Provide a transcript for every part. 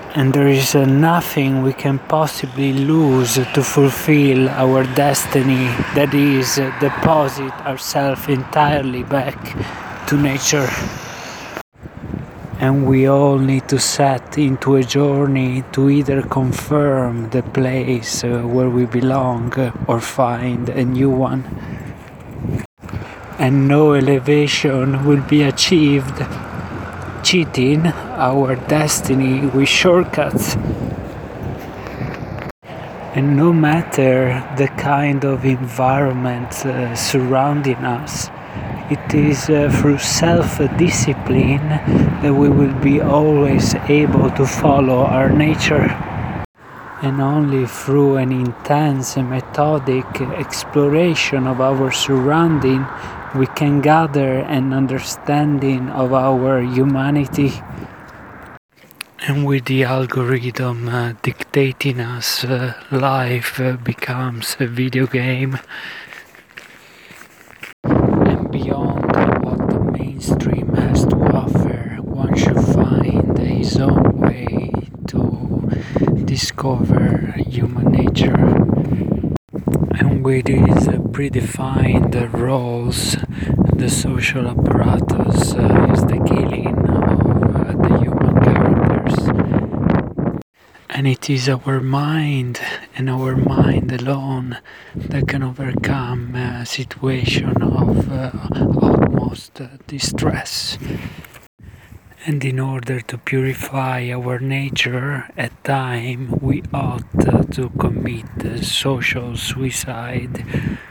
And there is nothing we can possibly lose to fulfill our destiny, that is, deposit ourselves entirely back to nature. And we all need to set into a journey to either confirm the place where we belong or find a new one. And no elevation will be achieved cheating our destiny with shortcuts. And no matter the kind of environment surrounding us, it is through self-discipline that we will be always able to follow our nature. And only through an intense and methodic exploration of our surrounding we can gather an understanding of our humanity. And with the algorithm dictating us, life becomes a video game. And beyond what the mainstream has to offer, one should find his own way to discover human nature. And with its predefined roles, the social apparatus is the killing of the human characters. And it is our mind and our mind alone that can overcome a situation of utmost distress. And in order to purify our nature, at time we ought to commit social suicide.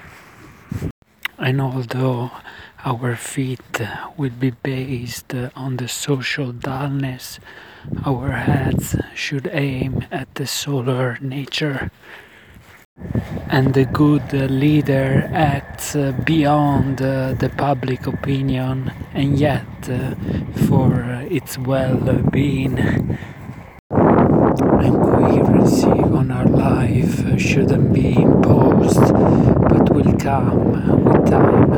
And although our feet will be based on the social dullness, our heads should aim at the solar nature. And the good leader acts beyond the public opinion, and yet for its well-being. And coherency on our life shouldn't be imposed, but will come with time.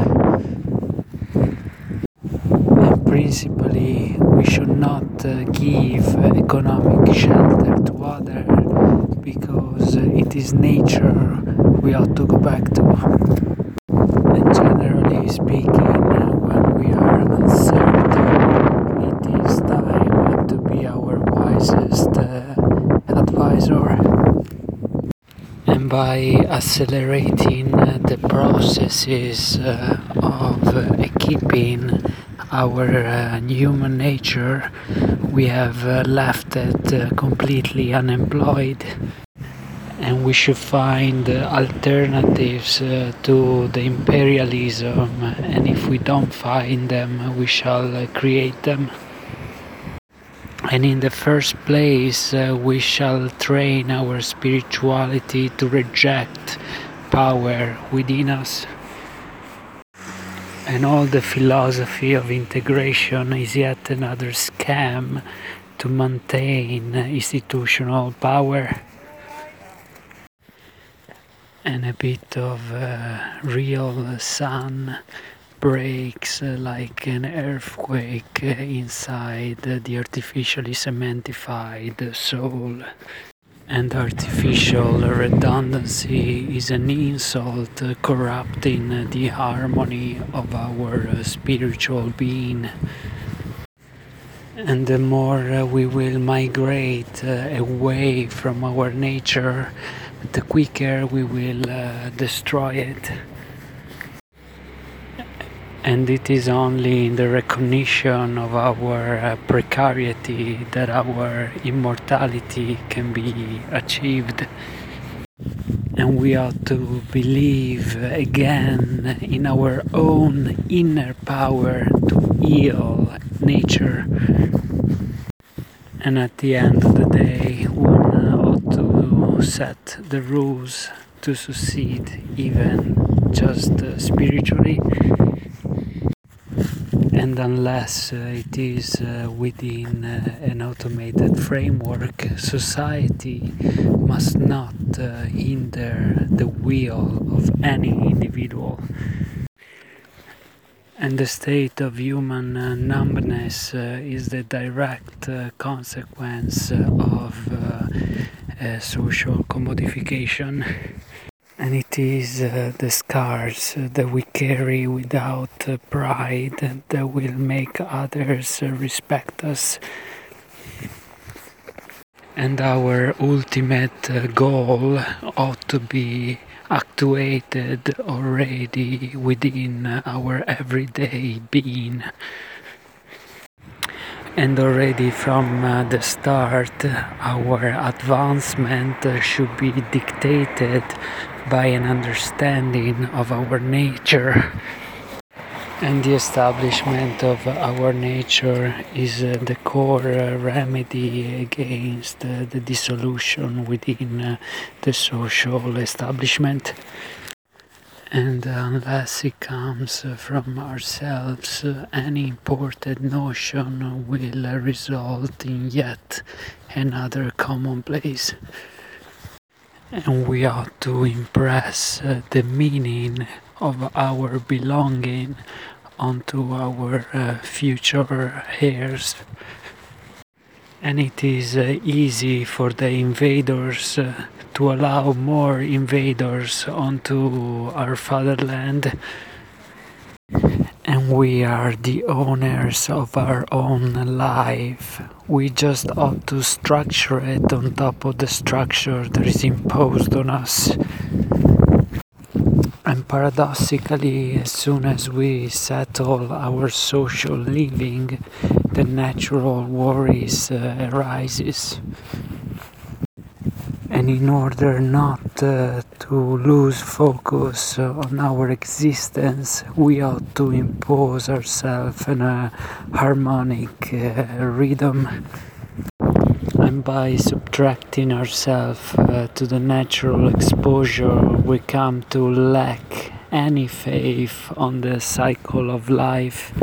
And principally, we should not give economic shelter to others, because it is nature we ought to go back to. And generally speaking, when we are uncertain, it is time to be our wisest advisor. And by accelerating the processes of keeping our human nature, we have left it completely unemployed. And we should find alternatives to the imperialism, and if we don't find them, we shall create them. And in the first place, we shall train our spirituality to reject power within us. And all the philosophy of integration is yet another scam to maintain institutional power. And a bit of real sun breaks like an earthquake inside the artificially cementified soul. And artificial redundancy is an insult corrupting the harmony of our spiritual being. And the more we will migrate away from our nature, the quicker we will destroy it. And it is only in the recognition of our precarity that our immortality can be achieved. And we ought to believe again in our own inner power to heal nature. And at the end of the day, one ought to set the rules to succeed, even just spiritually. And unless it is within an automated framework, society must not hinder the will of any individual. And the state of human numbness is the direct consequence of social commodification. And it is the scars that we carry without pride that will make others respect us. And our ultimate goal ought to be actuated already within our everyday being. And already from the start, our advancement should be dictated by an understanding of our nature. And the establishment of our nature is the core remedy against the dissolution within the social establishment. And unless it comes from ourselves, any imported notion will result in yet another commonplace. And we ought to impress the meaning of our belonging onto our future heirs. And it is easy for the invaders to allow more invaders onto our fatherland. And we are the owners of our own life. We just ought to structure it on top of the structure that is imposed on us. And paradoxically, as soon as we settle our social living, the natural worries arises. And in order not to lose focus on our existence, we ought to impose ourselves in a harmonic rhythm. And by subtracting ourselves to the natural exposure, we come to lack any faith on the cycle of life.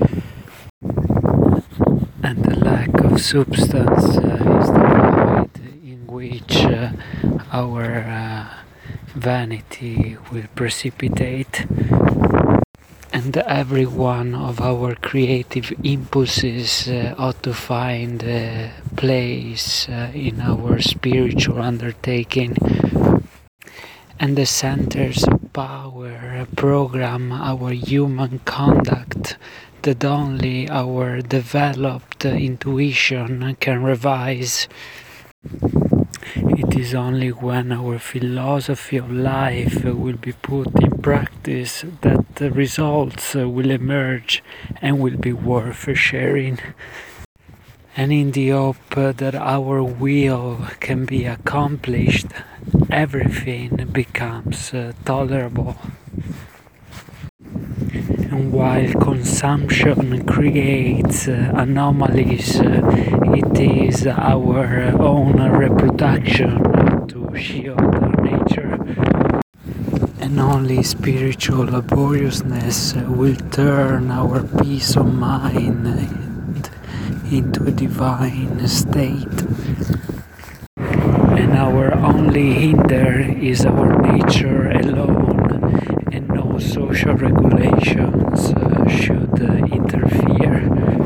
And the lack of substance is the void in which our vanity will precipitate. And every one of our creative impulses ought to find a place in our spiritual undertaking. And the centers of power program our human conduct that only our developed intuition can revise. It is only when our philosophy of life will be put in practice that the results will emerge and will be worth sharing. And in the hope that our will can be accomplished, everything becomes tolerable. And while consumption creates anomalies, it is our own reproduction to shield our nature. And only spiritual laboriousness will turn our peace of mind into a divine state. And our only hinder is our nature alone, and no social regulations should interfere.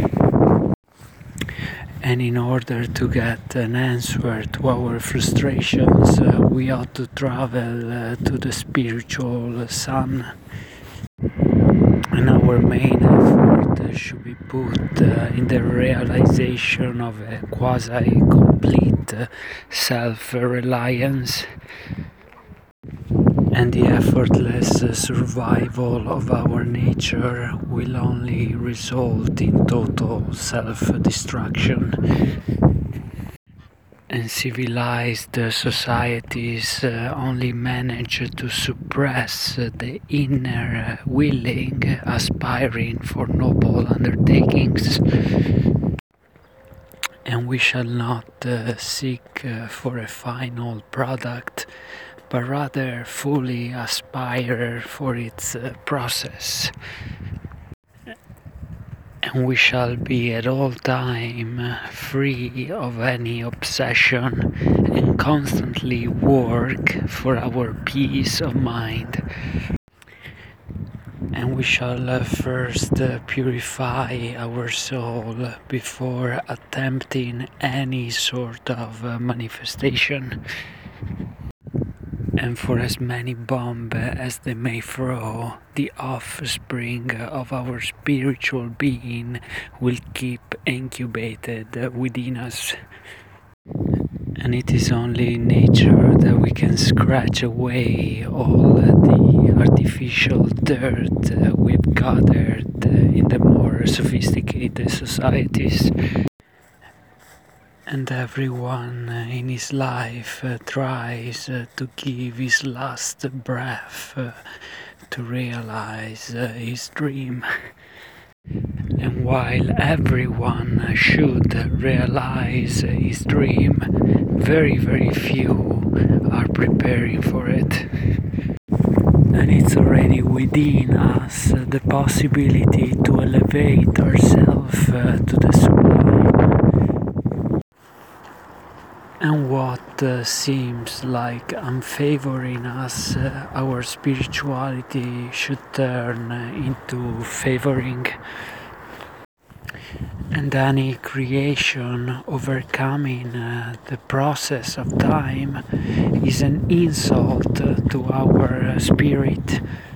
And in order to get an answer to our frustrations, we ought to travel to the spiritual sun. And our main effort should be put in the realization of a quasi-complete self-reliance. And the effortless survival of our nature will only result in total self-destruction. And civilized societies only manage to suppress the inner willing, aspiring for noble undertakings. And we shall not seek for a final product, but rather fully aspire for its process. And we shall be at all time free of any obsession and constantly work for our peace of mind. and we shall first purify our soul before attempting any sort of manifestation. And for as many bombs as they may throw, the offspring of our spiritual being will keep incubated within us. And it is only in nature that we can scratch away all the artificial dirt we've gathered in the more sophisticated societies. And everyone in his life tries to give his last breath to realize his dream. And while everyone should realize his dream, very, very few are preparing for it. And it's already within us the possibility to elevate ourselves to the sublime. And what seems like unfavoring us, our spirituality should turn into favoring. And any creation overcoming the process of time is an insult to our spirit.